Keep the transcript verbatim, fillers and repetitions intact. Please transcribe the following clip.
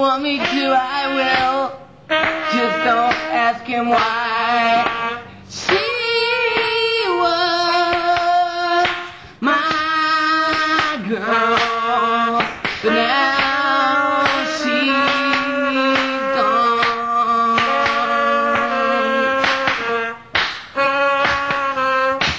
want me to, I will. Just don't ask him why. She